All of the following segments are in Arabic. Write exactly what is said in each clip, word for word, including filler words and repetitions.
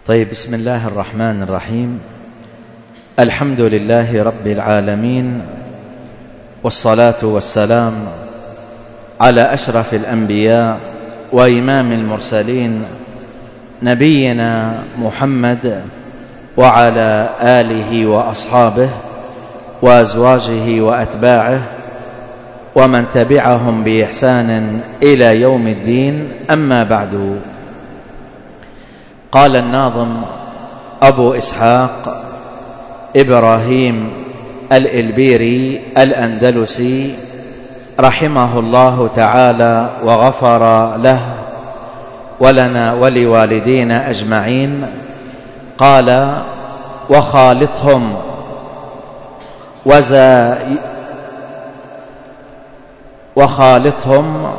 طيب، بسم الله الرحمن الرحيم. الحمد لله رب العالمين، والصلاة والسلام على أشرف الأنبياء وإمام المرسلين نبينا محمد وعلى آله وأصحابه وأزواجه وأتباعه ومن تبعهم بإحسان إلى يوم الدين. أما بعد، قال الناظم أبو إسحاق إبراهيم الإلبيري الأندلسي رحمه الله تعالى وغفر له ولنا ولوالدينا أجمعين، قال: وخالطهم وزا وخالطهم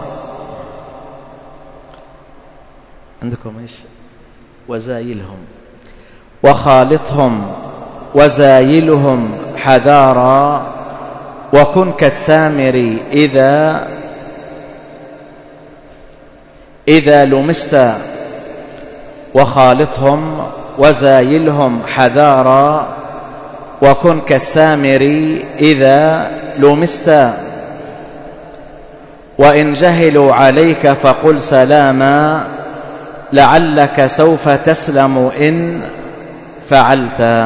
عندكم ايش وزايلهم وخالطهم وزايلهم حذارا، وكن كالسامر إذا إذا لمست. وخالطهم وزايلهم حذارا، وكن كالسامر إذا لمست. وإن جهلوا عليك فقل سلاما، لعلك سوف تسلم إن فعلت.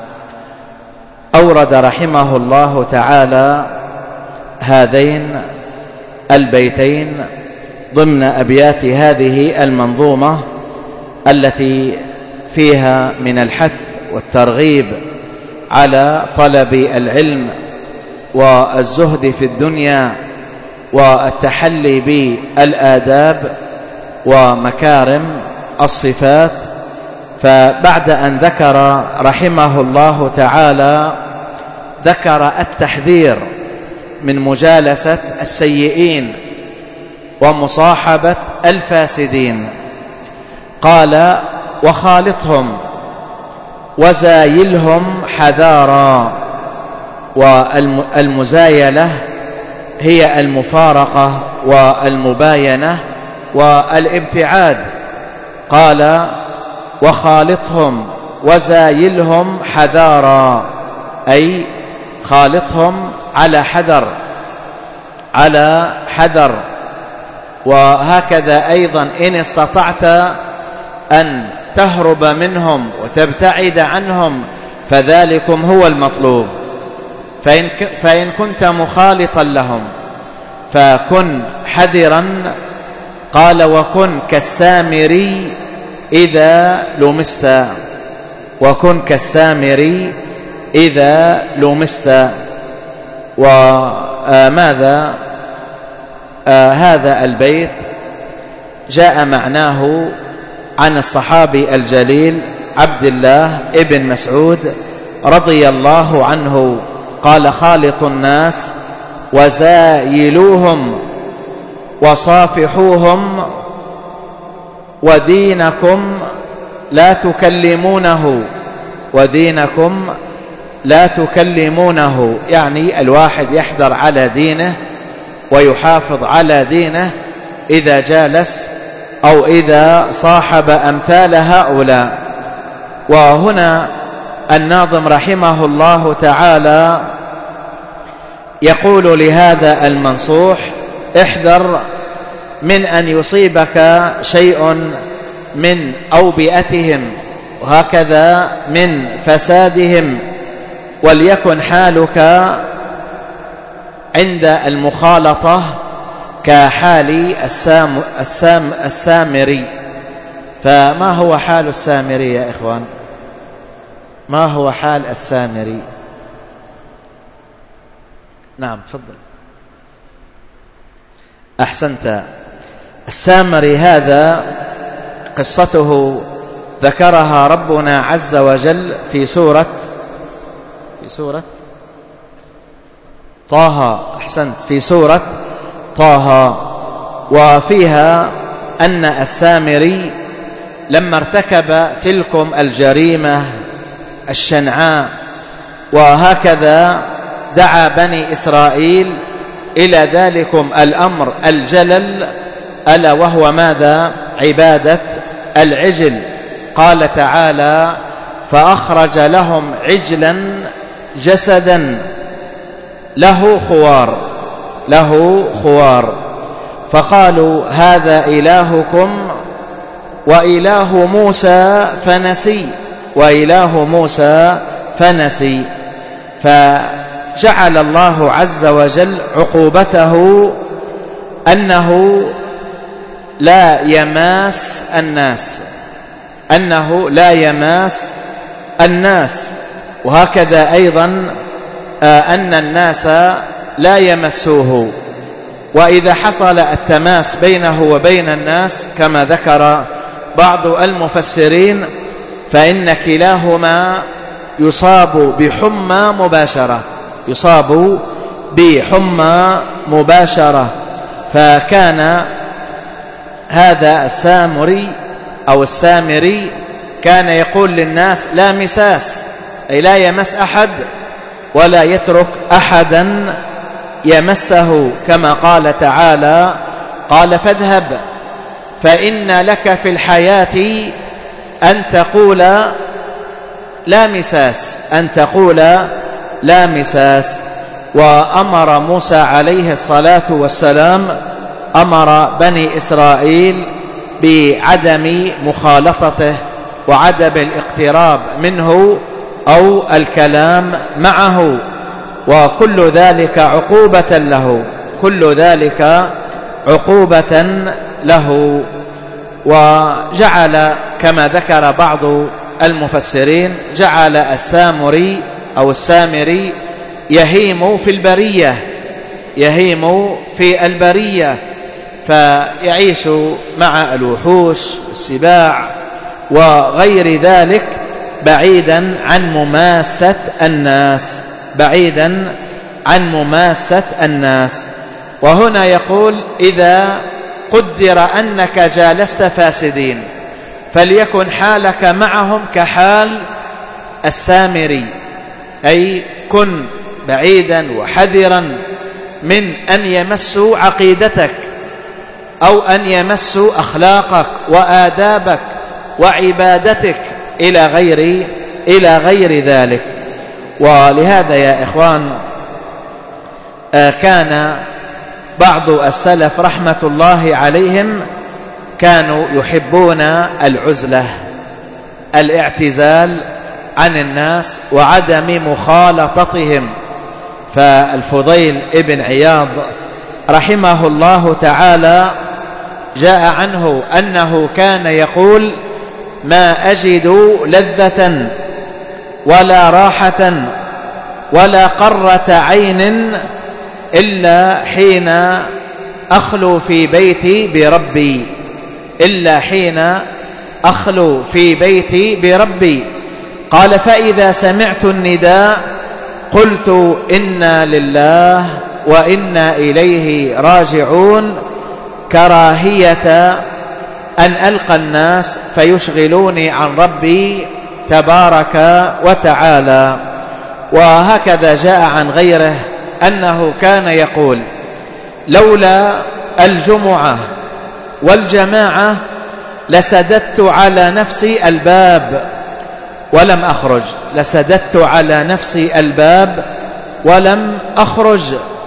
أورد رحمه الله تعالى هذين البيتين ضمن أبيات هذه المنظومة التي فيها من الحث والترغيب على طلب العلم والزهد في الدنيا والتحلي بالآداب ومكارم الصفات. فبعد أن ذكر رحمه الله تعالى ذكر التحذير من مجالسة السيئين ومصاحبة الفاسدين، قال: وخالطهم وزايلهم حذارا. والمزايلة هي المفارقة والمباينة والابتعاد. قال: وخالطهم وزايلهم حذارا، أي خالطهم على حذر على حذر. وهكذا أيضا إن استطعت أن تهرب منهم وتبتعد عنهم فذلكم هو المطلوب. فإن, فإن كنت مخالطا لهم فكن حذرا. قال: وكن كالسامري إذا لمست. وكن كالسامري إذا لمست. وماذا آه هذا البيت جاء معناه عن الصحابي الجليل عبد الله ابن مسعود رضي الله عنه، قال: خالط الناس وزايلوهم وصافحوهم، ودينكم لا تكلمونه ودينكم لا تكلمونه. يعني الواحد يحذر على دينه ويحافظ على دينه إذا جالس أو إذا صاحب أمثال هؤلاء. وهنا الناظم رحمه الله تعالى يقول لهذا المنصوح: احذر من أن يصيبك شيء من أوبئتهم، وهكذا من فسادهم، وليكن حالك عند المخالطة كحال السام السام السامري. فما هو حال السامري يا إخوان؟ ما هو حال السامري؟ نعم، تفضل. أحسنت. السامري هذا قصته ذكرها ربنا عز وجل في سورة في سورة طه. أحسنت، في سورة طه. وفيها أن السامري لما ارتكب تلكم الجريمة الشنعاء وهكذا دعا بني إسرائيل إلى ذلكم الأمر الجلل، ألا وهو ماذا؟ عبادة العجل. قال تعالى فأخرج لهم عجلا جسدا له خوار له خوار فقالوا هذا إلهكم وإله موسى فنسي وإله موسى فنسي. فجعل الله عز وجل عقوبته أنه لا يماس الناس أنه لا يماس الناس وهكذا أيضا أن الناس لا يمسوه. وإذا حصل التماس بينه وبين الناس كما ذكر بعض المفسرين فإن كلاهما يصاب بحمى مباشرة يصاب بحمى مباشرة. فكان هذا السامري أو السامري كان يقول للناس لا مساس، أي لا يمس أحد ولا يترك أحدا يمسه، كما قال تعالى قال فاذهب فإن لك في الحياة أن تقول لا مساس أن تقول لا مساس. وأمر موسى عليه الصلاة والسلام أمر بني إسرائيل بعدم مخالطته وعدم الاقتراب منه أو الكلام معه، وكل ذلك عقوبة له كل ذلك عقوبة له. وجعل كما ذكر بعض المفسرين جعل السامري أو السامري يهيم في البرية يهيم في البرية فيعيش مع الوحوش والسباع وغير ذلك بعيدا عن مماسة الناس بعيدا عن مماسة الناس. وهنا يقول إذا قدر أنك جالست فاسدين فليكن حالك معهم كحال السامري، أي كن بعيدا وحذرا من أن يمسوا عقيدتك أو أن يمسوا أخلاقك وآدابك وعبادتك إلى غير إلى غير ذلك. ولهذا يا إخوان كان بعض السلف رحمة الله عليهم كانوا يحبون العزلة الاعتزال عن الناس وعدم مخالطتهم. فالفضيل ابن عياض رحمه الله تعالى جاء عنه أنه كان يقول ما أجد لذة ولا راحة ولا قرة عين إلا حين أخلو في بيتي بربي إلا حين أخلو في بيتي بربي. قال فإذا سمعت النداء قلت إنا لله وإنا إليه راجعون كراهية أن ألقى الناس فيشغلوني عن ربي تبارك وتعالى. وهكذا جاء عن غيره أنه كان يقول لولا الجمعة والجماعة لسددت على نفسي الباب ولم أخرج لسددت على نفسي الباب ولم أخرج.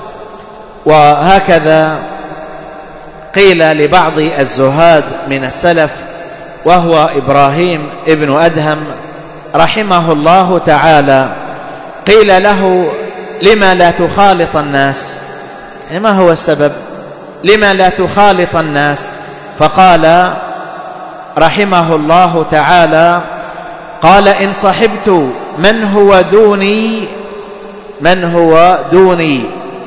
وهكذا قيل لبعض الزهاد من السلف وهو إبراهيم ابن أدهم رحمه الله تعالى قيل له لما لا تخالط الناس، ما هو السبب لما لا تخالط الناس؟ فقال رحمه الله تعالى قال إن صحبت من هو دوني من هو دوني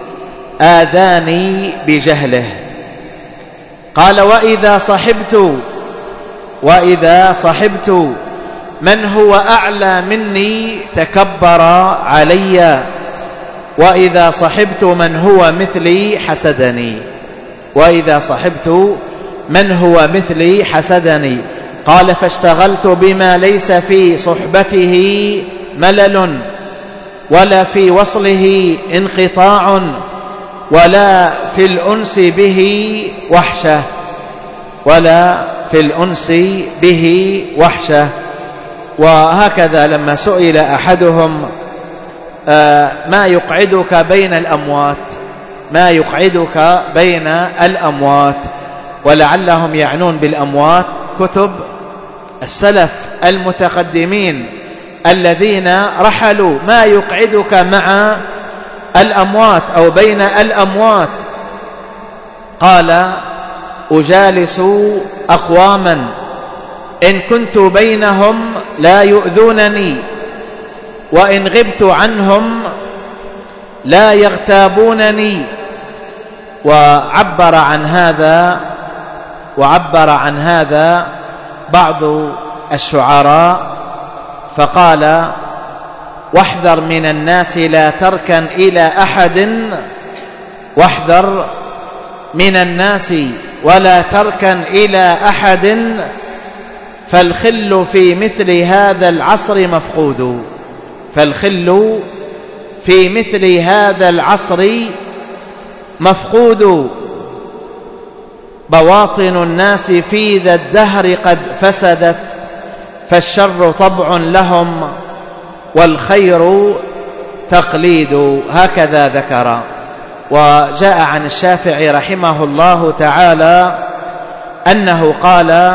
آذاني بجهله. قال وإذا صحبت وإذا صحبت من هو أعلى مني تكبر علي وإذا صحبت من هو مثلي حسدني وإذا صحبت من هو مثلي حسدني. قال فاشتغلت بما ليس في صحبته ملل ولا في وصله انقطاع ولا في الأنس به وحشة ولا في الأنس به وحشة. وهكذا لما سئل أحدهم ما يقعدك بين الأموات، ما يقعدك بين الأموات، ولعلهم يعنون بالأموات كتب السلف المتقدمين الذين رحلوا، ما يقعدك مع الأموات أو بين الأموات؟ قال أجالس أقواما إن كنت بينهم لا يؤذونني، وإن غبت عنهم لا يغتابونني. وعبر عن هذا وعبر عن هذا بعض الشعراء فقال: واحذر من الناس لا تركن إلى أحد، واحذر من الناس ولا تركن إلى أحد، فالخل في مثل هذا العصر مفقود. فالخل في مثل هذا العصر مفقود، بواطن الناس في ذا الدهر قد فسدت، فالشر طبع لهم والخير تقليد. هكذا ذكر. وجاء عن الشافعي رحمه الله تعالى أنه قال: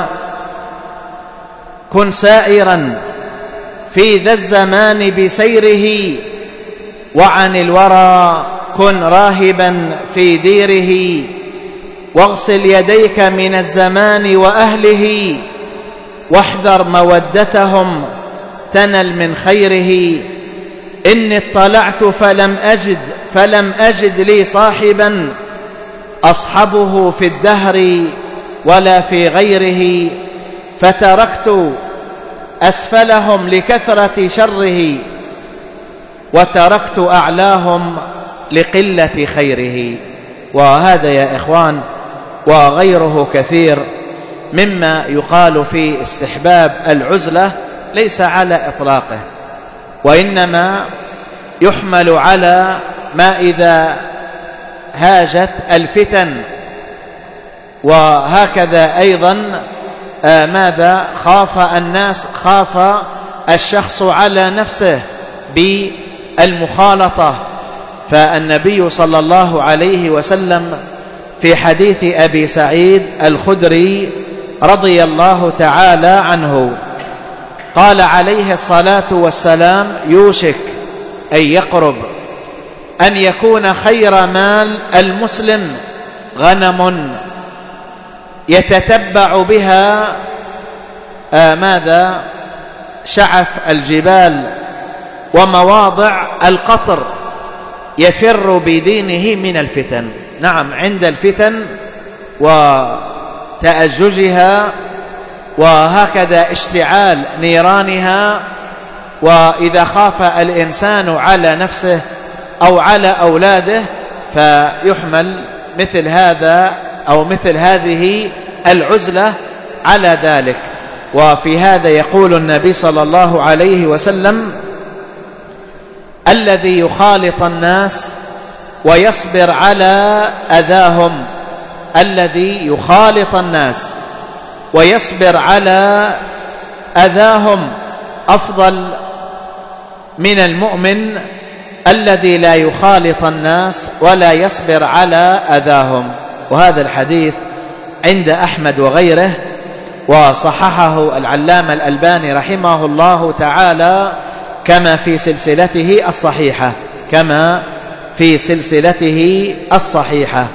كن سائرا في ذا الزمان بسيره، وعن الورى كن راهبا في ديره، واغسل يديك من الزمان وأهله، واحذر مودتهم تنل من خيره. إني اطلعت فلم أجد فلم أجد لي صاحبا أصحبه في الدهر ولا في غيره، فتركت أسفلهم لكثرة شره، وتركت أعلاهم لقلة خيره. وهذا يا إخوان وغيره كثير مما يقال في استحباب العزلة ليس على إطلاقه، وإنما يحمل على ما إذا هاجت الفتن. وهكذا أيضا آه ماذا خاف الناس خاف الشخص على نفسه بالمخالطة. فالنبي صلى الله عليه وسلم في حديث أبي سعيد الخدري رضي الله تعالى عنه قال عليه الصلاة والسلام: يوشك أن يقرب أن يكون خير مال المسلم غنم يتتبع بها آه ماذا شعف الجبال ومواضع القطر، يفر بدينه من الفتن. نعم، عند الفتن وتأججها وهكذا اشتعال نيرانها، وإذا خاف الإنسان على نفسه أو على أولاده فيحمل مثل هذا أو مثل هذه العزلة على ذلك. وفي هذا يقول النبي صلى الله عليه وسلم: الذي يخالط الناس ويصبر على أذاهم، الذي يخالط الناس ويصبر على أذاهم أفضل من المؤمن الذي لا يخالط الناس ولا يصبر على أذاهم. وهذا الحديث عند أحمد وغيره، وصححه العلامة الألباني رحمه الله تعالى كما في سلسلته الصحيحة كما في سلسلته الصحيحة.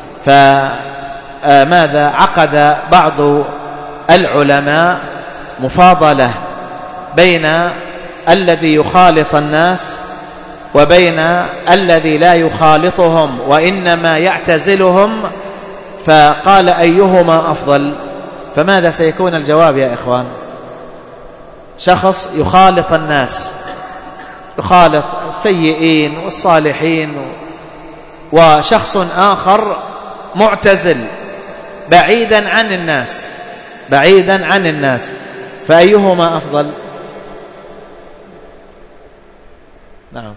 فماذا عقد بعض العلماء مفاضلة بين الذي يخالط الناس وبين الذي لا يخالطهم وإنما يعتزلهم، فقال: أيهما أفضل؟ فماذا سيكون الجواب يا إخوان؟ شخص يخالط الناس، يخالط السيئين والصالحين، وشخص آخر معتزل بعيدا عن الناس بعيدا عن الناس فأيهما أفضل؟ نعم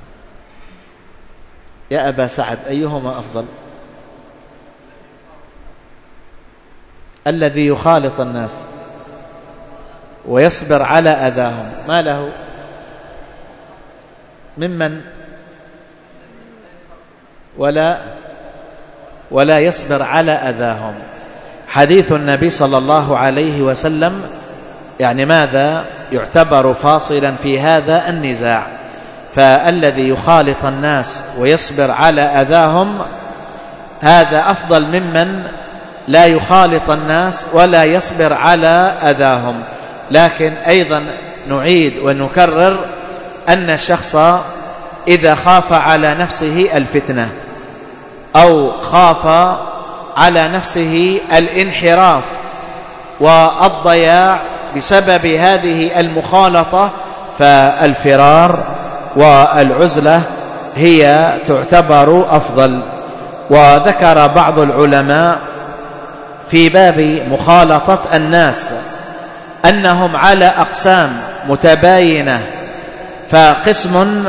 يا أبا سعد، أيهما أفضل؟ الذي يخالط الناس ويصبر على أذاهم ما له؟ ممن ولا ولا يصبر على أذاهم. حديث النبي صلى الله عليه وسلم يعني ماذا يعتبر فاصلا في هذا النزاع؟ فالذي يخالط الناس ويصبر على أذاهم هذا أفضل ممن لا يخالط الناس ولا يصبر على أذاهم. لكن أيضا نعيد ونكرر أن الشخص إذا خاف على نفسه الفتنة أو خاف على نفسه الانحراف والضياع بسبب هذه المخالطة فالفرار والعزلة هي تعتبر أفضل. وذكر بعض العلماء في باب مخالطة الناس أنهم على أقسام متباينة، فقسم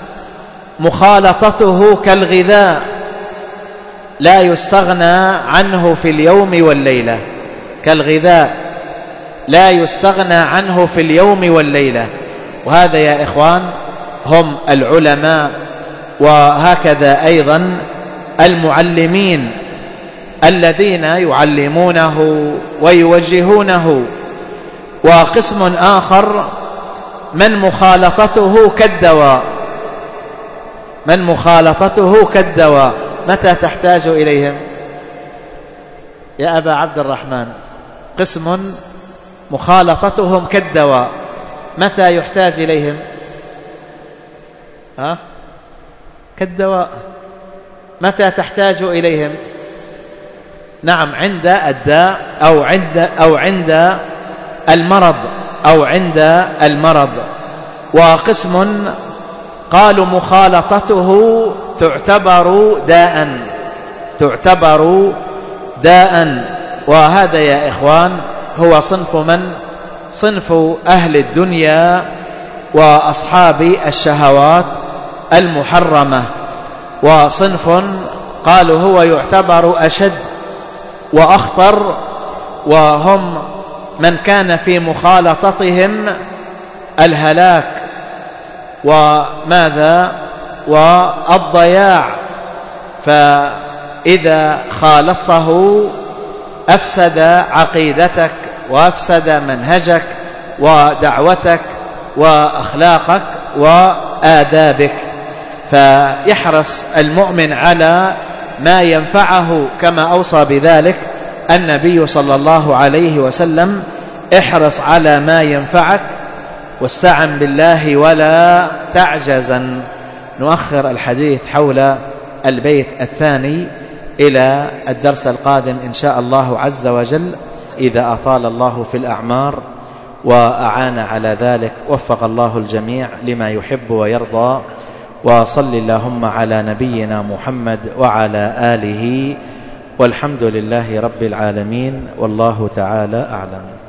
مخالطته كالغذاء لا يستغنى عنه في اليوم والليلة، كالغذاء لا يستغنى عنه في اليوم والليلة. وهذا يا إخوان هم العلماء، وهكذا أيضا المعلمين الذين يعلمونه ويوجهونه. وقسم آخر من مخالطته كالدواء، من مخالطته كالدواء. متى تحتاج إليهم يا أبا عبد الرحمن؟ قسم مخالطتهم كالدواء، متى يحتاج إليهم؟ ها؟ كالدواء. متى تحتاج إليهم؟ نعم، عند الداء أو عند أو عند المرض أو عند المرض. وقسم قالوا مخالطته تعتبر داء، تعتبر داء. وهذا يا إخوان هو صنف من؟ صنف أهل الدنيا وأصحاب الشهوات المحرمة. وصنف قالوا هو يعتبر أشد وأخطر، وهم من كان في مخالطتهم الهلاك وماذا والضياع. فإذا خالطته أفسد عقيدتك وأفسد منهجك ودعوتك وأخلاقك وآدابك. فيحرص المؤمن على ما ينفعه كما أوصى بذلك النبي صلى الله عليه وسلم: احرص على ما ينفعك واستعن بالله ولا تعجزن. نؤخر الحديث حول البيت الثاني إلى الدرس القادم إن شاء الله عز وجل، إذا أطال الله في الأعمار وأعان على ذلك. وفق الله الجميع لما يحب ويرضى. وصل اللهم على نبينا محمد وعلى آله، والحمد لله رب العالمين، والله تعالى أعلم.